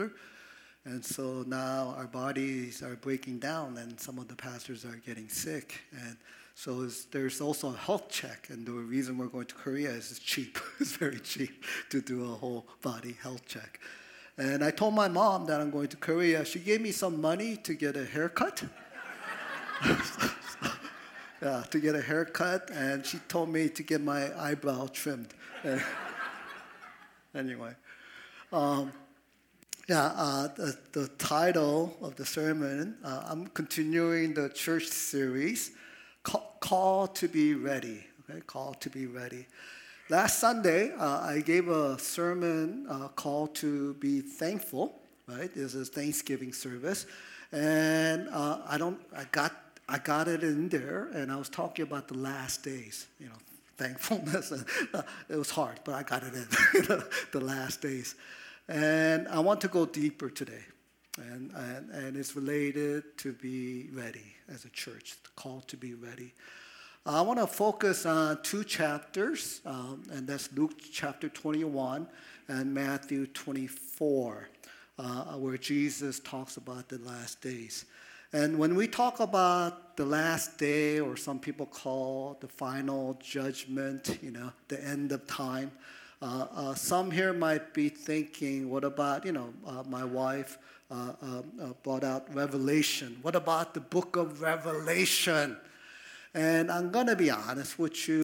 And so now our bodies are breaking down and some of the pastors are getting sick. And so there's also a health check. And the reason we're going to Korea is it's cheap. It's very cheap to do a whole body health check. And I told my mom that I'm going to Korea. She gave me some money to get a haircut. Yeah, to get a haircut. And she told me to get my eyebrow trimmed. Anyway. The title of the sermon, I'm continuing the church series, Call to be Ready. Okay, Call to be Ready. Last Sunday, I gave a sermon called to be thankful. Right, this is Thanksgiving service, and I got it in there, and I was talking about the last days. Thankfulness. It was hard, but I got it in the last days. And I want to go deeper today. And it's related to be ready as a church, the call to be ready. I want to focus on two chapters, and that's Luke chapter 21 and Matthew 24, where Jesus talks about the last days. And when we talk about the last day, or some people call the final judgment, the end of time, some here might be thinking, what about, my wife brought out Revelation. What about the book of Revelation? And I'm going to be honest with you.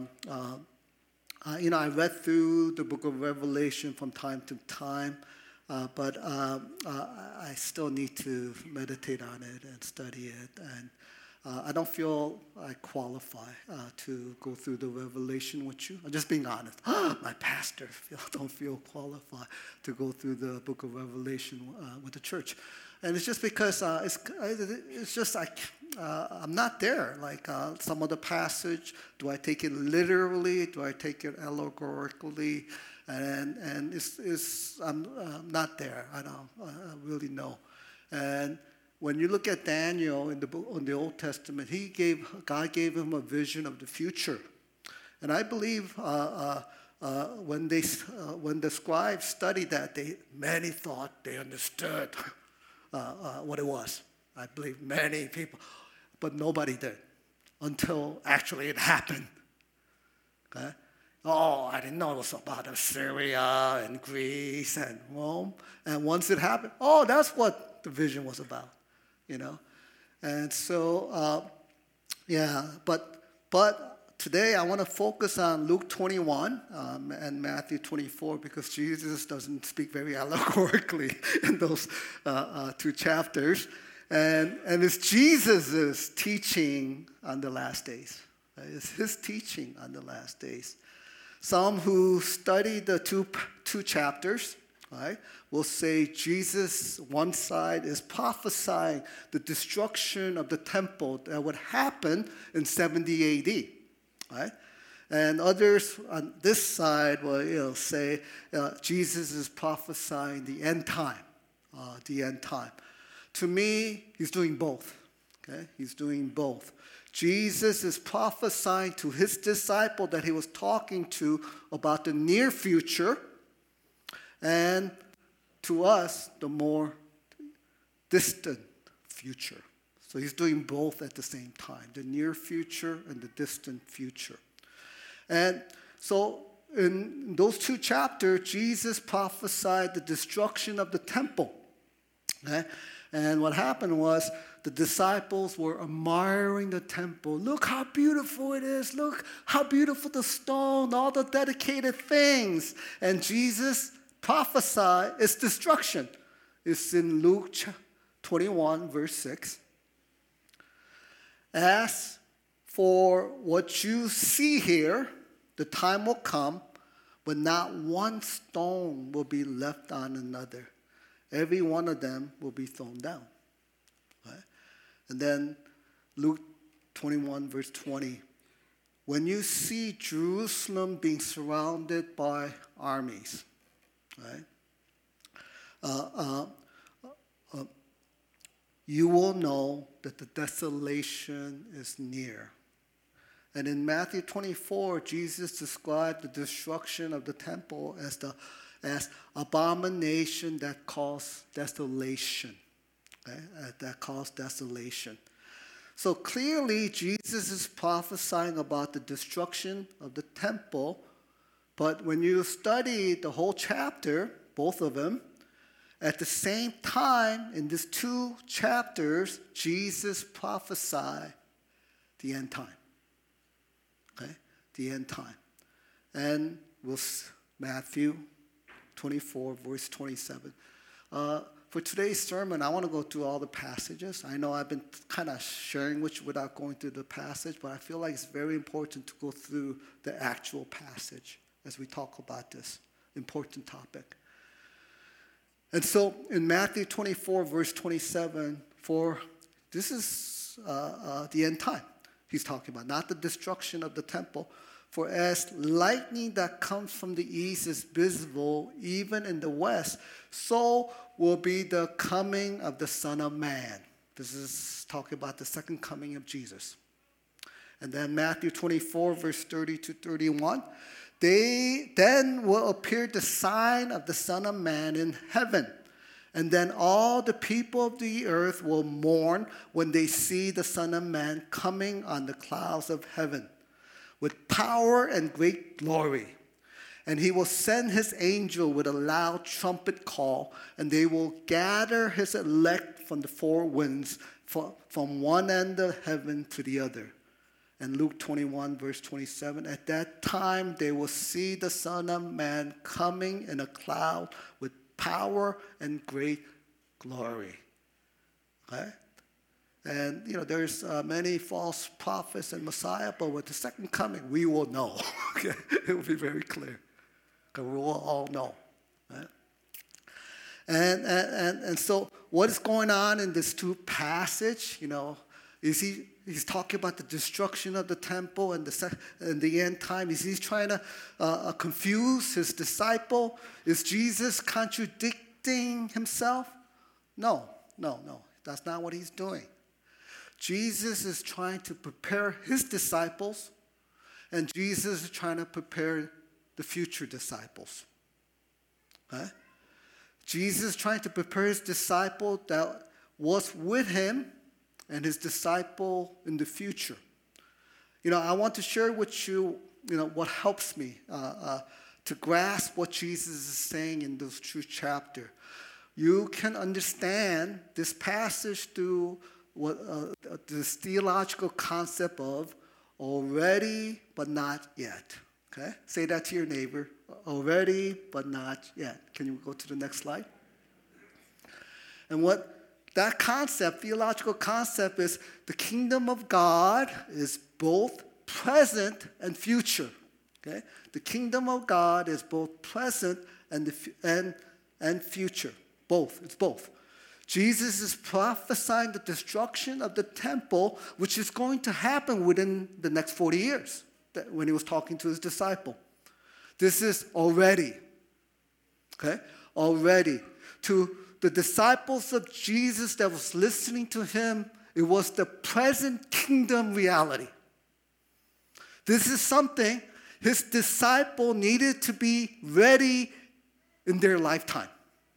I read through the book of Revelation from time to time. But I still need to meditate on it and study it. And I don't feel I qualify to go through the Revelation with you. I'm just being honest. My pastor don't feel qualified to go through the book of Revelation with the church. And it's just because it's just like I'm not there. Like some of the passage, do I take it literally? Do I take it allegorically? And I'm not there. I don't really know. And when you look at Daniel in the Old Testament, God gave him a vision of the future. And I believe when the scribes studied that, many thought they understood what it was. I believe many people, but nobody did until actually it happened. Okay. Oh, I didn't know it was about Assyria and Greece and Rome. And once it happened, that's what the vision was about, And so, but today I want to focus on Luke 21 and Matthew 24 because Jesus doesn't speak very allegorically in those two chapters. And it's Jesus' teaching on the last days. It's his teaching on the last days. Some who study the two chapters, right, will say Jesus, one side, is prophesying the destruction of the temple that would happen in 70 AD, right? And others on this side will say Jesus is prophesying the end time, To me, he's doing both. Okay, he's doing both. Jesus is prophesying to his disciple that he was talking to about the near future, and to us, the more distant future. So he's doing both at the same time, the near future and the distant future. And so in those two chapters, Jesus prophesied the destruction of the temple. Okay? And what happened was the disciples were admiring the temple. Look how beautiful it is. Look how beautiful the stone, all the dedicated things. And Jesus prophesied its destruction. It's in Luke 21, verse 6. As for what you see here, the time will come when not one stone will be left on another. Every one of them will be thrown down. Right? And then Luke 21, verse 20. When you see Jerusalem being surrounded by armies, right? You will know that the desolation is near. And in Matthew 24, Jesus described the destruction of the temple as abomination that cause desolation. Okay? That cause desolation. So clearly, Jesus is prophesying about the destruction of the temple. But when you study the whole chapter, both of them, at the same time, in these two chapters, Jesus prophesied the end time. Okay? The end time. And Matthew 24, verse 27. For today's sermon, I want to go through all the passages. I know I've been kind of sharing without going through the passage, but I feel like it's very important to go through the actual passage as we talk about this important topic. And so in Matthew 24, verse 27, this is the end time he's talking about, not the destruction of the temple. For as lightning that comes from the east is visible even in the west, so will be the coming of the Son of Man. This is talking about the second coming of Jesus. And then Matthew 24, verse 30 to 31. Then will appear the sign of the Son of Man in heaven. And then all the people of the earth will mourn when they see the Son of Man coming on the clouds of heaven with power and great glory. And he will send his angel with a loud trumpet call, and they will gather his elect from the four winds, from one end of heaven to the other. And Luke 21, verse 27, at that time they will see the Son of Man coming in a cloud with power and great glory. Okay? And, there's many false prophets and Messiah, but with the second coming, we will know. Okay? It will be very clear. Because we will all know. Right? And so what is going on in this two passage, is he's talking about the destruction of the temple and the end time. Is he trying to confuse his disciple? Is Jesus contradicting himself? No. That's not what he's doing. Jesus is trying to prepare his disciples, and Jesus is trying to prepare the future disciples. Okay? Jesus is trying to prepare his disciple that was with him and his disciple in the future. I want to share with you, what helps me to grasp what Jesus is saying in those two chapters. You can understand this passage through this theological concept of already but not yet. Okay? Say that to your neighbor. Already but not yet. Can you go to the next slide? And what that concept, theological concept, is the kingdom of God is both present and future. Okay? The kingdom of God is both present and future. Both. It's both. Jesus is prophesying the destruction of the temple, which is going to happen within the next 40 years, when he was talking to his disciple. This is already. Okay? Already. To the disciples of Jesus that was listening to him, it was the present kingdom reality. This is something his disciple needed to be ready in their lifetime.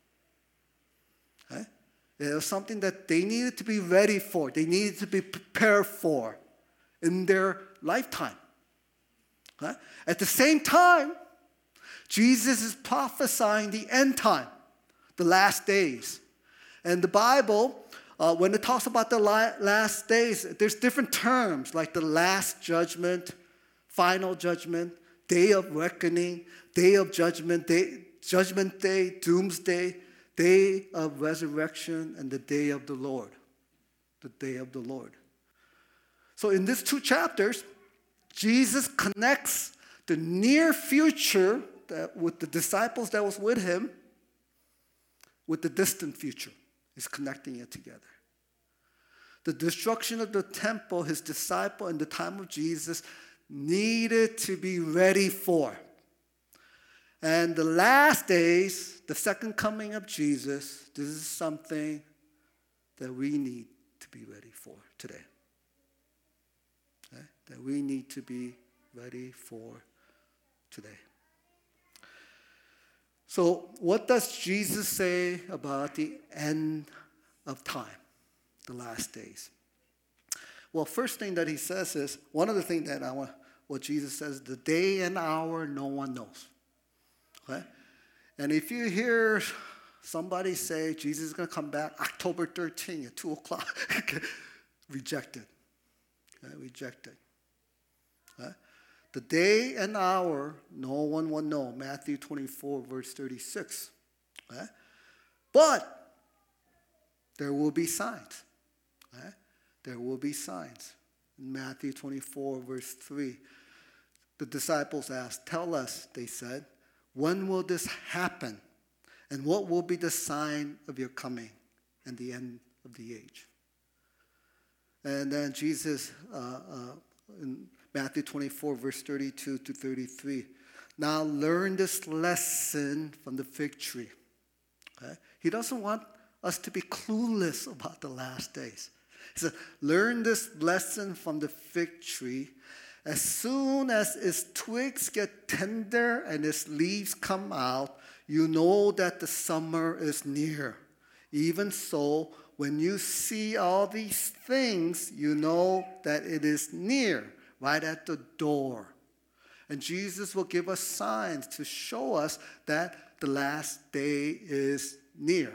Okay? It was something that they needed to be ready for. They needed to be prepared for in their lifetime. Okay? At the same time, Jesus is prophesying the end time, the last days. And the Bible, when it talks about the last days, there's different terms like the last judgment, final judgment, day of reckoning, day of judgment day, doomsday, day of resurrection, and the day of the Lord. The day of the Lord. So in these two chapters, Jesus connects the near future with the disciples that was with him with the distant future. He's connecting it together. The destruction of the temple, his disciple in the time of Jesus needed to be ready for. And the last days, the second coming of Jesus, this is something that we need to be ready for today. Okay? That we need to be ready for today. So what does Jesus say about the end of time, the last days? Well, first thing that he says is, one of the things that what Jesus says, the day and hour no one knows. Okay? And if you hear somebody say Jesus is going to come back October 13th at 2 o'clock, rejected. Okay? Rejected. Okay? The day and hour, no one will know. Matthew 24, verse 36. Okay? But there will be signs. Okay? There will be signs. In Matthew 24, verse 3, the disciples asked, tell us, they said, when will this happen? And what will be the sign of your coming and the end of the age? And then Jesus, in Matthew 24, verse 32 to 33. Now learn this lesson from the fig tree. Okay? He doesn't want us to be clueless about the last days. He said, learn this lesson from the fig tree. As soon as its twigs get tender and its leaves come out, you know that the summer is near. Even so, when you see all these things, you know that it is near, right at the door. And Jesus will give us signs to show us that the last day is near.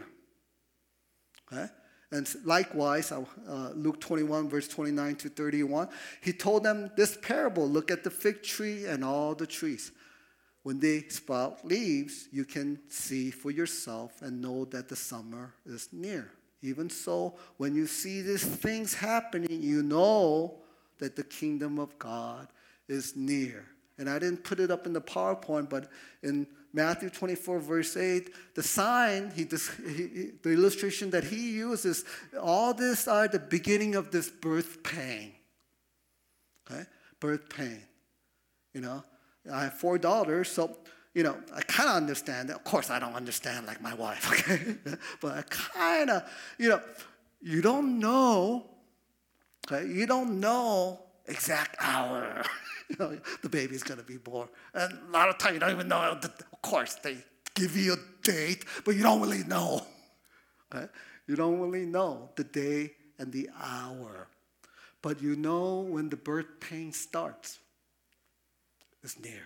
Okay? And likewise, Luke 21, verse 29 to 31, he told them this parable, look at the fig tree and all the trees. When they sprout leaves, you can see for yourself and know that the summer is near. Even so, when you see these things happening, you know that the kingdom of God is near. And I didn't put it up in the PowerPoint, but in Matthew 24, verse 8, the sign, the illustration that he uses, all this are the beginning of this birth pain. Okay? Birth pain. You know, I have 4 daughters, so, you know, I kind of understand. Of course, I don't understand like my wife, okay? But I kind of, you know, you don't know, okay? You don't know exact hour. You know, the baby's going to be born. And a lot of times you don't even know. Of course, they give you a date, but you don't really know. Okay? You don't really know the day and the hour. But you know when the birth pain starts. It's near.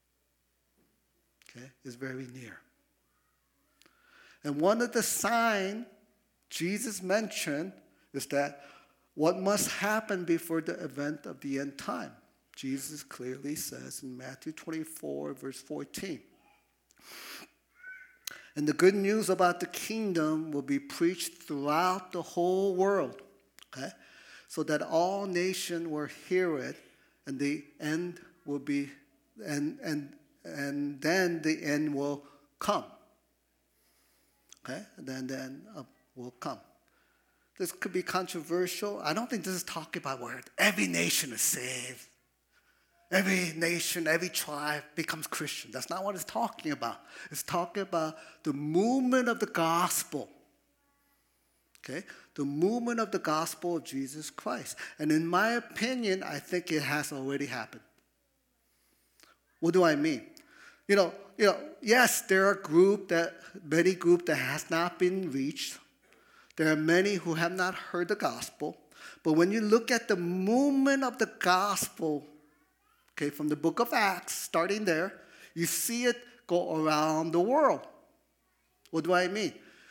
Okay? It's very near. And one of the signs Jesus mentioned is that what must happen before the event of the end time. Jesus clearly says in Matthew 24, verse 14. And the good news about the kingdom will be preached throughout the whole world, okay? So that all nations will hear it, and the end will be, and then the end will come. Okay? And then the end will come. This could be controversial. I don't think this is talking about where every nation is saved. Every nation, every tribe becomes Christian. That's not what it's talking about. It's talking about the movement of the gospel. Okay? The movement of the gospel of Jesus Christ. And in my opinion, I think it has already happened. What do I mean? You know, yes, there are many groups that has not been reached. There are many who have not heard the gospel. But when you look at the movement of the gospel, okay, from the book of Acts, starting there, you see it go around the world. What do I mean?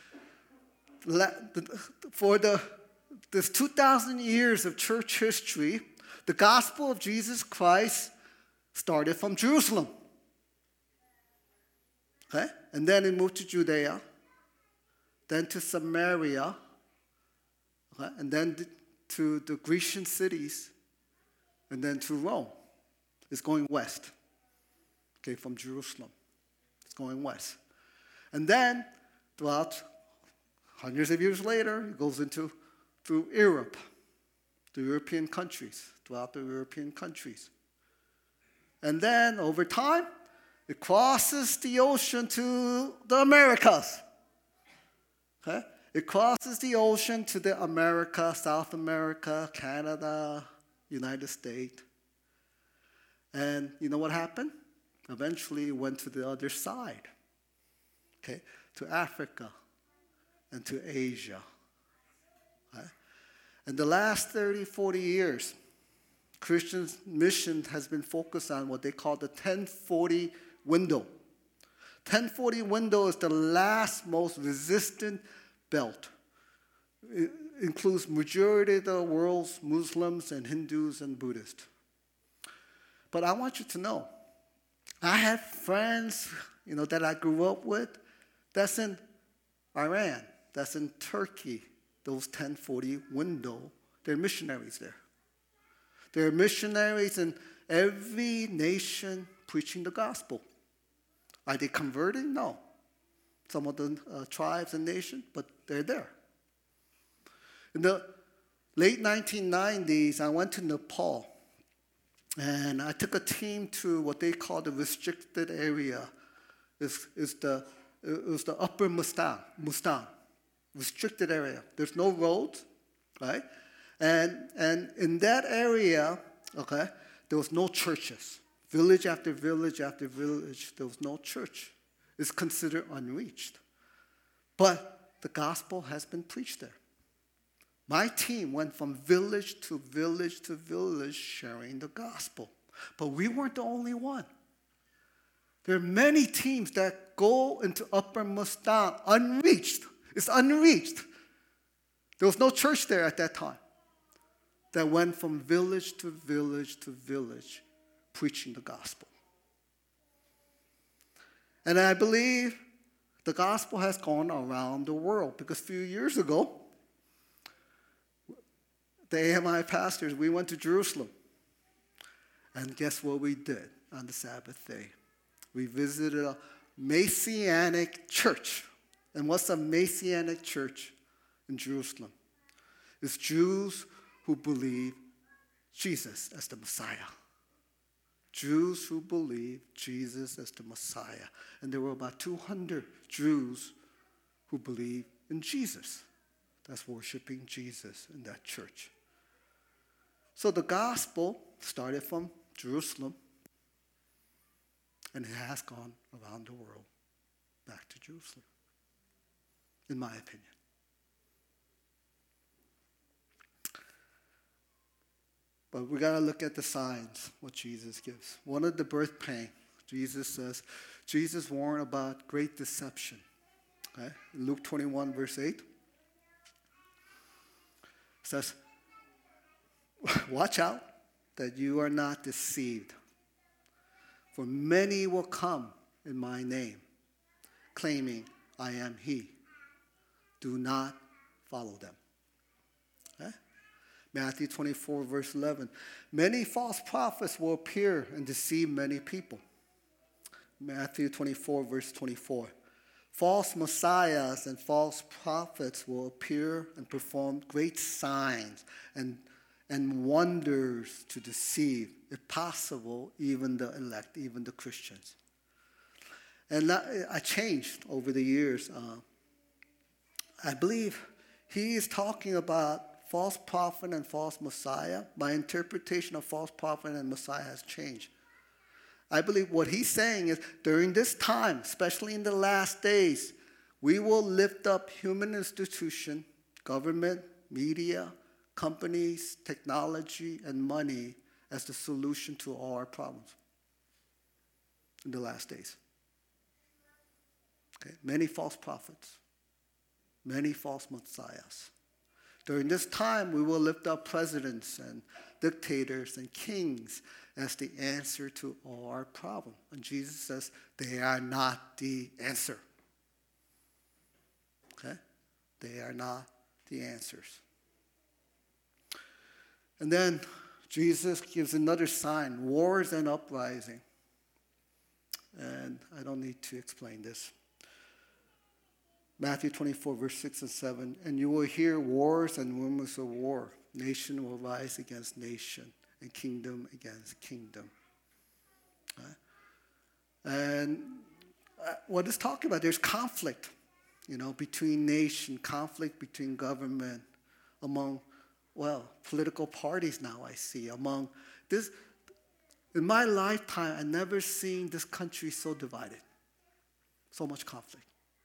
For this 2,000 years of church history, the gospel of Jesus Christ started from Jerusalem. Okay? And then it moved to Judea, then to Samaria, okay? And then to the Grecian cities, and then to Rome. It's going west, okay, from Jerusalem. It's going west. And then, throughout hundreds of years later, it goes through Europe, the European countries, throughout the European countries. And then, over time, it crosses the ocean to the Americas. Okay? It crosses the ocean to the America, South America, Canada, United States. And you know what happened? Eventually it went to the other side. okay, to Africa, and to Asia. Right? In the last 30, 40 years, Christian mission has been focused on what they call the 1040 window. 1040 window is the last most resistant belt. It includes majority of the world's Muslims and Hindus and Buddhists. But I want you to know, I have friends, that I grew up with, that's in Iran, that's in Turkey, those 1040 window, they're missionaries there. There are missionaries in every nation preaching the gospel. Are they converting? No. Some of the tribes and nations, but they're there. In the late 1990s, I went to Nepal, and I took a team to what they call the restricted area. It was the upper Mustan, restricted area. There's no roads, right? And in that area, okay, there was no churches. Village after village after village, there was no church. It's considered unreached. But the gospel has been preached there. My team went from village to village to village sharing the gospel. But we weren't the only one. There are many teams that go into Upper Mustan unreached. It's unreached. There was no church there at that time. That went from village to village to village preaching the gospel. And I believe the gospel has gone around the world because a few years ago, the AMI pastors, we went to Jerusalem. And guess what we did on the Sabbath day? We visited a Messianic church. And what's a Messianic church in Jerusalem? It's Jews who believe Jesus as the Messiah. Jews who believe Jesus as the Messiah. And there were about 200 Jews who believe in Jesus. That's worshiping Jesus in that church. So the gospel started from Jerusalem, and it has gone around the world back to Jerusalem, in my opinion. But we got to look at the signs, what Jesus gives. One of the birth pain, Jesus says, Jesus warned about great deception. Okay? Luke 21, verse 8 says, watch out that you are not deceived. For many will come in my name, claiming I am he. Do not follow them. Okay? Matthew 24, verse 11. Many false prophets will appear and deceive many people. Matthew 24, verse 24. False messiahs and false prophets will appear and perform great signs and wonders to deceive, if possible, even the elect, even the Christians. And I changed over the years. I believe he is talking about false prophet and false messiah. My interpretation of false prophet and messiah has changed. I believe what he's saying is during this time, especially in the last days, we will lift up human institution, government, media, companies, technology, and money as the solution to all our problems in the last days. Okay? Many false prophets, many false messiahs. During this time, we will lift up presidents and dictators and kings as the answer to all our problems. And Jesus says they are not the answer. Okay? They are not the answers. And then Jesus gives another sign, wars and uprising. And I don't need to explain this. Matthew 24, verse 6 and 7. And you will hear wars and rumors of war. Nation will rise against nation and kingdom against kingdom. And what it's talking about, there's conflict, between nation, conflict between government, among, political parties now I see. Among this, in my lifetime, I've never seen this country so divided. So much conflict.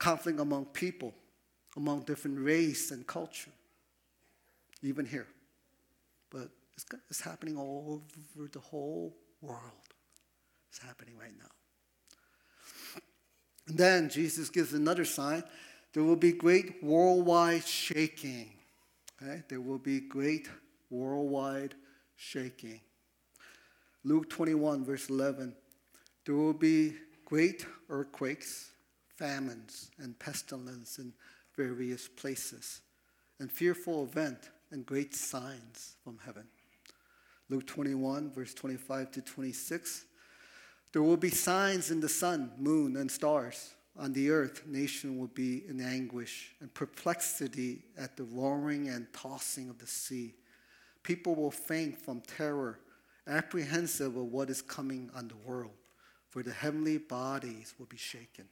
conflict among people, among different race and culture, even here. But it's happening all over the whole world. It's happening right now. And then Jesus gives another sign. There will be great worldwide shaking. Okay? There will be great worldwide shaking. Luke 21, verse 11. There will be great earthquakes, famines, and pestilence in various places, and fearful event and great signs from heaven. Luke 21, verse 25 to 26. There will be signs in the sun, moon, and stars. On the earth, nation will be in anguish and perplexity at the roaring and tossing of the sea. People will faint from terror, apprehensive of what is coming on the world, for the heavenly bodies will be shaken.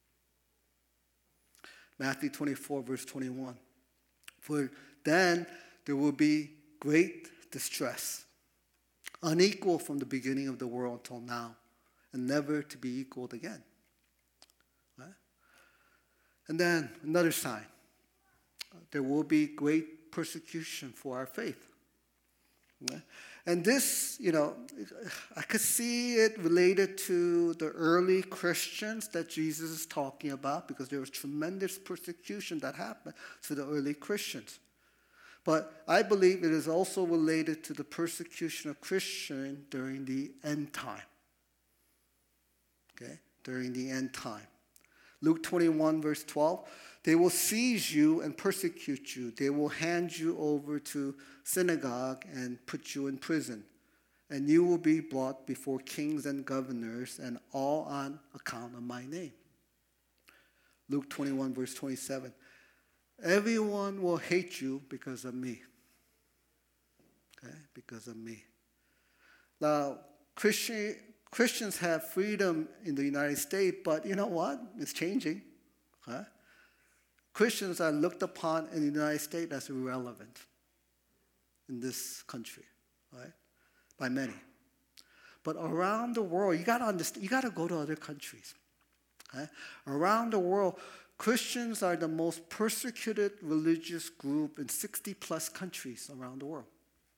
Matthew 24, verse 21. For then there will be great distress, unequal from the beginning of the world until now, and never to be equaled again. Right? And then another sign. There will be great persecution for our faith. Right? And this, I could see it related to the early Christians that Jesus is talking about, because there was tremendous persecution that happened to the early Christians. But I believe it is also related to the persecution of Christians during the end time. Okay? During the end time. Luke 21, verse 12. They will seize you and persecute you. They will hand you over to synagogue and put you in prison. And you will be brought before kings and governors, and all on account of my name. Luke 21, verse 27. Everyone will hate you because of me. Okay? Because of me. Now, Christians have freedom in the United States, but you know what? It's changing. Okay? Christians are looked upon in the United States as irrelevant in this country, right? By many. But around the world, you got to understand, you got to go to other countries. Okay? Around the world, Christians are the most persecuted religious group in 60 plus countries around the world.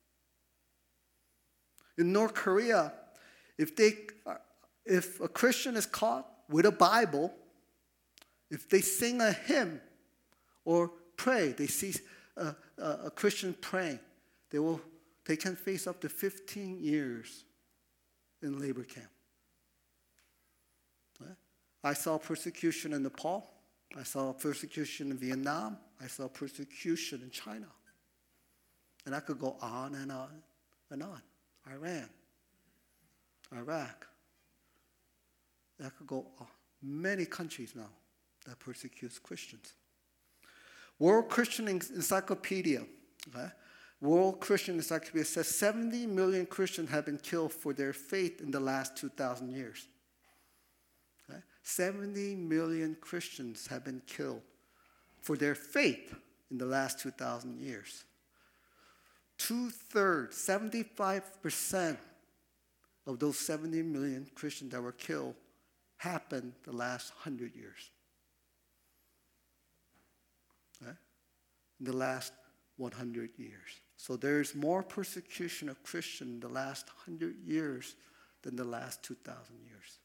In North Korea, if a Christian is caught with a Bible, if they sing a hymn or pray, they see a Christian praying, they can face up to 15 years in labor camp. Right? I saw persecution in Nepal. I saw persecution in Vietnam. I saw persecution in China. And I could go on and on and on. Iran, Iraq. I could go on. Many countries now that persecutes Christians. World Christian Encyclopedia. Okay? World Christian Encyclopedia says 70 million Christians have been killed for their faith in the last 2,000 years. Okay? 70 million Christians have been killed for their faith in the last 2,000 years. 2/3, 75% of those 70 million Christians that were killed happened the last 100 years. Okay? In the last 100 years. So there's more persecution of Christians in the last 100 years than the last 2,000 years.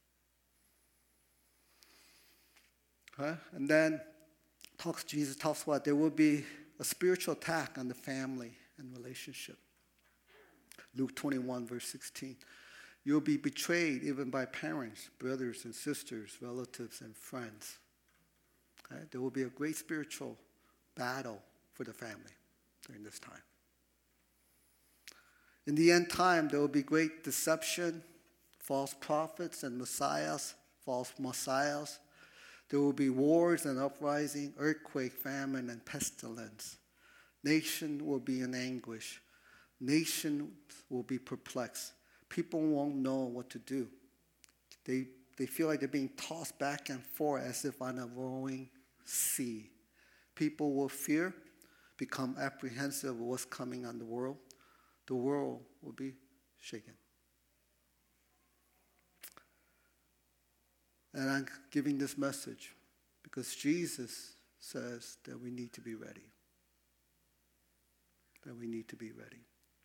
Okay? And then Jesus talks about there will be a spiritual attack on the family and relationship. Luke 21, verse 16. You'll be betrayed even by parents, brothers and sisters, relatives and friends. Okay? There will be a great spiritual battle for the family during this time. In the end time, there will be great deception, false prophets and messiahs, false messiahs. There will be wars and uprising, earthquake, famine, and pestilence. Nation will be in anguish. Nations will be perplexed. People won't know what to do. They feel like they're being tossed back and forth as if on a roaring sea. People will fear, become apprehensive of what's coming on the world. The world will be shaken. And I'm giving this message Because Jesus says that we need to be ready. That we need to be ready.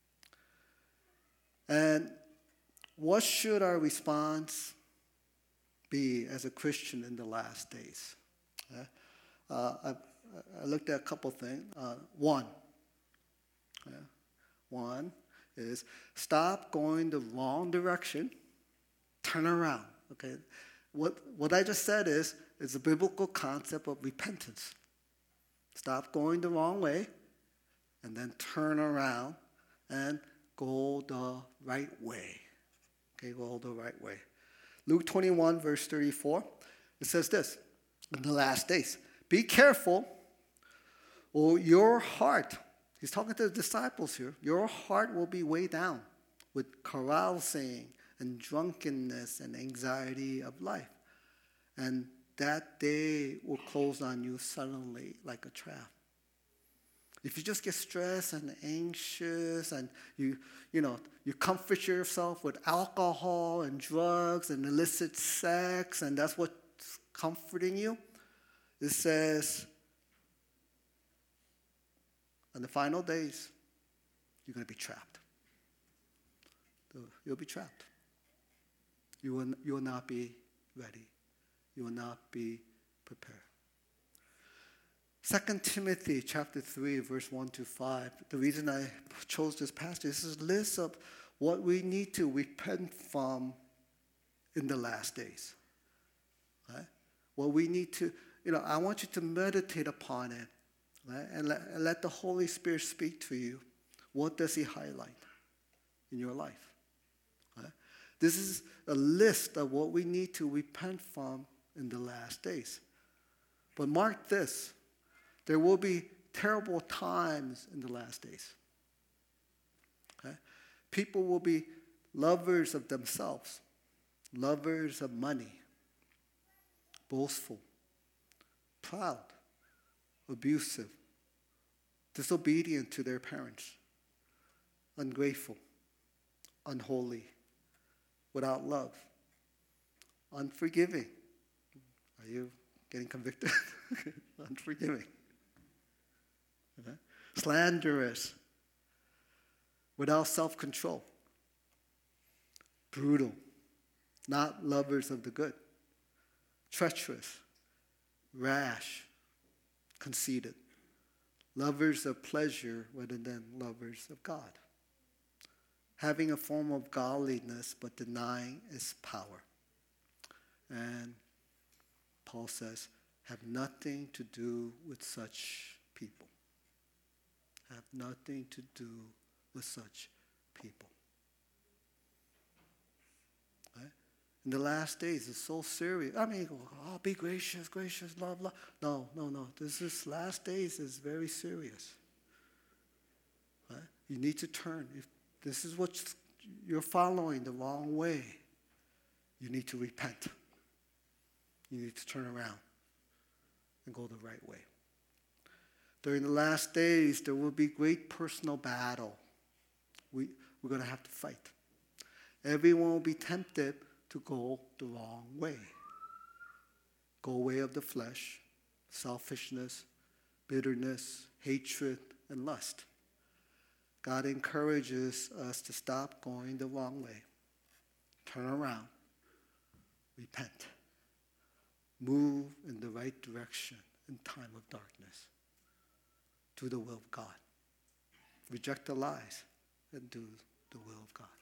And what should our response be as a Christian in the last days? I looked at a couple things. One is stop going the wrong direction, turn around. Okay, what I just said is a biblical concept of repentance. Stop going the wrong way, and then turn around and go the right way. Okay, go the right way. Luke 21, verse 34, it says this, in the last days, be careful, or your heart, he's talking to the disciples here, your heart will be weighed down with carousing and drunkenness and anxiety of life. And that day will close on you suddenly like a trap. If you just get stressed and anxious and you comfort yourself with alcohol and drugs and illicit sex and that's what's comforting you, it says, on the final days, you're going to be trapped. You'll be trapped. You will not be ready. You will not be prepared. 2 Timothy chapter 3, verse 1 to 5. The reason I chose this passage is a list of what we need to repent from in the last days. Right? What we need to, I want you to meditate upon it. Right? And let the Holy Spirit speak to you. What does He highlight in your life? Right? This is a list of what we need to repent from in the last days. But mark this. There will be terrible times in the last days. Okay? People will be lovers of themselves, lovers of money, boastful, proud, abusive, disobedient to their parents, ungrateful, unholy, without love, unforgiving. Are you getting convicted? Unforgiving. Okay. Slanderous, without self-control, brutal, not lovers of the good, treacherous, rash, conceited, lovers of pleasure rather than lovers of God, having a form of godliness but denying its power. And Paul says, have nothing to do with such people. Have nothing to do with such people. Right? In the last days, it's so serious. Be gracious, love. No. This last days is very serious. Right? You need to turn. If this is what you're following the wrong way, you need to repent. You need to turn around and go the right way. During the last days, there will be great personal battle. We're going to have to fight. Everyone will be tempted to go the wrong way. Go way of the flesh, selfishness, bitterness, hatred, and lust. God encourages us to stop going the wrong way. Turn around. Repent. Move in the right direction in time of darkness. Do the will of God. Reject the lies and do the will of God.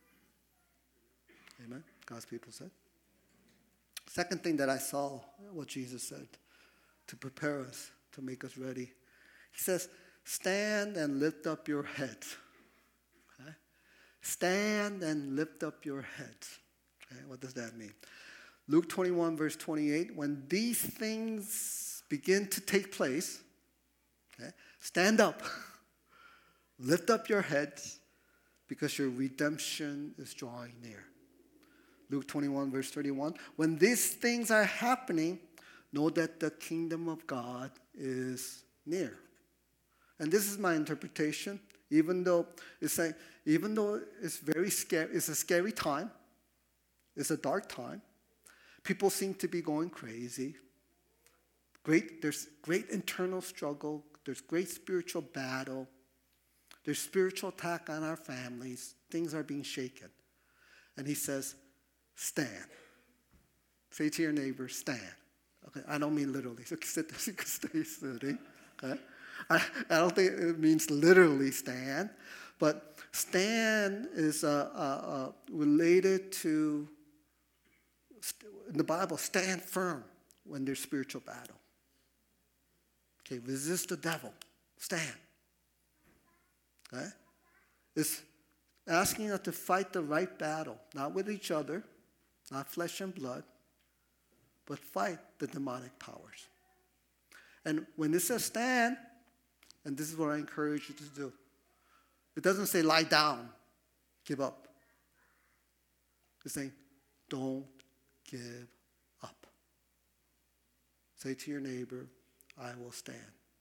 Amen? God's people said. Second thing that I saw, what Jesus said, to prepare us, to make us ready. He says, stand and lift up your heads. Okay? Stand and lift up your heads. Okay? What does that mean? Luke 21, verse 28, when these things begin to take place, okay, stand up, lift up your heads, because your redemption is drawing near. Luke 21, verse 31, when these things are happening, know that the kingdom of God is near. And this is my interpretation, even though it's very scary, it's a scary time, it's a dark time. People seem to be going crazy. There's great internal struggle. There's great spiritual battle. There's spiritual attack on our families. Things are being shaken. And he says, stand. Say to your neighbor, stand. Okay, I don't mean literally. So you can stay sitting. Okay? I don't think it means literally stand. But stand is related to, in the Bible, stand firm when there's spiritual battle. Okay, resist the devil. Stand. Okay? It's asking us to fight the right battle, not with each other, not flesh and blood, but fight the demonic powers. And when it says stand, and this is what I encourage you to do, it doesn't say lie down, give up. It's saying don't give up. Say to your neighbor, I will stand.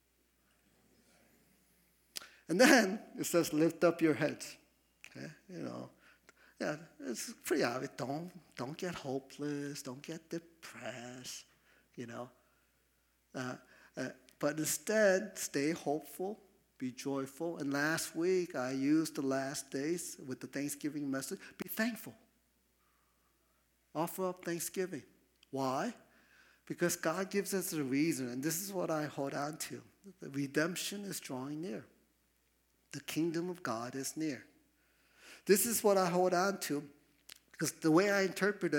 And then it says lift up your heads. Okay? Yeah, it's pretty obvious. Don't get hopeless. Don't get depressed. But instead, stay hopeful, be joyful. And last week, I used the last days with the Thanksgiving message. Be thankful. Offer up thanksgiving. Why? Because God gives us a reason, and this is what I hold on to. The redemption is drawing near. The kingdom of God is near. This is what I hold on to, because the way I interpret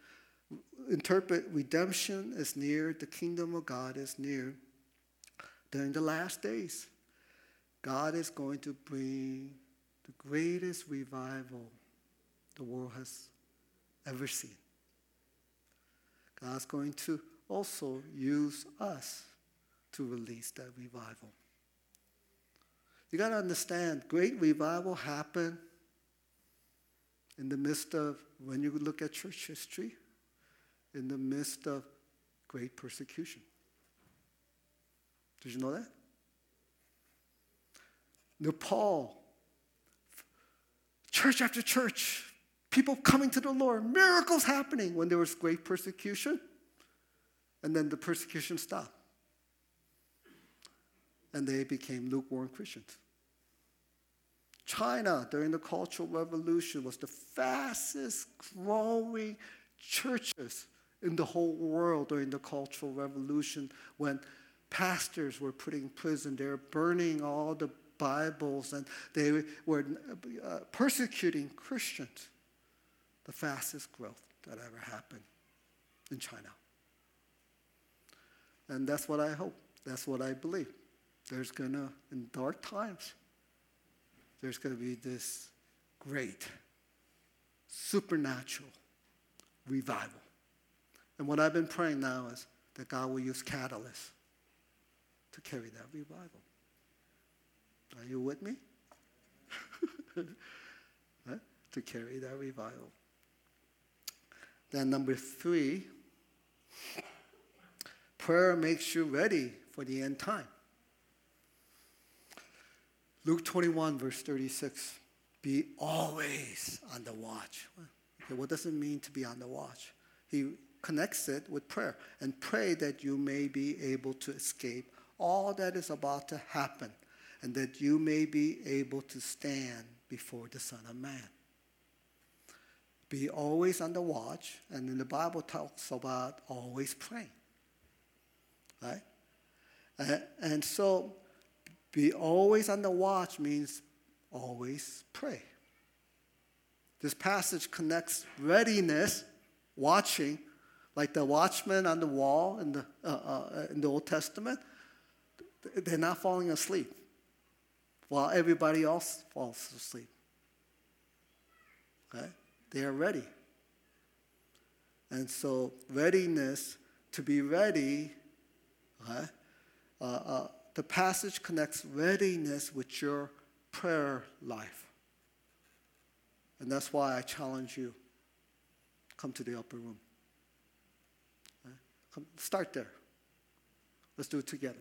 redemption is near, the kingdom of God is near. During the last days, God is going to bring the greatest revival the world has ever seen. God's going to also use us to release that revival. You got to understand, great revival happened in the midst of, when you look at church history, in the midst of great persecution. Did you know that? Nepal, church after church, people coming to the Lord, miracles happening when there was great persecution, and then the persecution stopped. And they became lukewarm Christians. China, during the Cultural Revolution, was the fastest growing churches in the whole world during the Cultural Revolution, when pastors were put in prison. They were burning all the Bibles, and they were persecuting Christians. The fastest growth that ever happened in China. And that's what I hope. That's what I believe. There's going to, in dark times, there's going to be this great supernatural revival. And what I've been praying now is that God will use catalysts to carry that revival. Are you with me? To carry that revival. Then number 3, prayer makes you ready for the end time. Luke 21, verse 36. Be always on the watch. Okay, what does it mean to be on the watch? He connects it with prayer. And pray that you may be able to escape all that is about to happen, and that you may be able to stand before the Son of Man. Be always on the watch, and then the Bible talks about always praying. Right? And so, be always on the watch means always pray. This passage connects readiness, watching, like the watchman on the wall in the Old Testament. They're not falling asleep while everybody else falls asleep. Okay? They are ready. And so readiness, to be ready, okay? The passage connects readiness with your prayer life. And that's why I challenge you, come to the upper room. Okay? Start there. Let's do it together.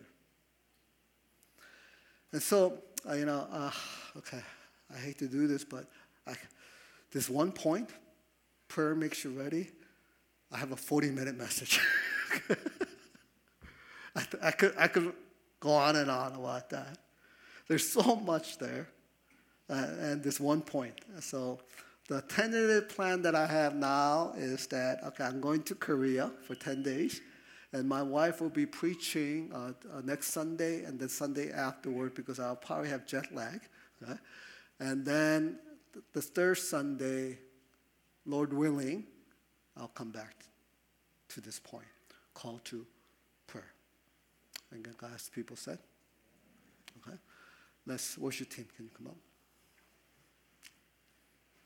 And so, okay, I hate to do this, but this one point, prayer makes you ready. I have a 40-minute message. I could go on and on about that. There's so much there, and this one point. So the tentative plan that I have now is that, okay, I'm going to Korea for 10 days, and my wife will be preaching next Sunday and the Sunday afterward because I'll probably have jet lag. Okay? And then the third Sunday, Lord willing, I'll come back to this point, call to prayer. And God's people said, okay, let's worship team. Can you come up?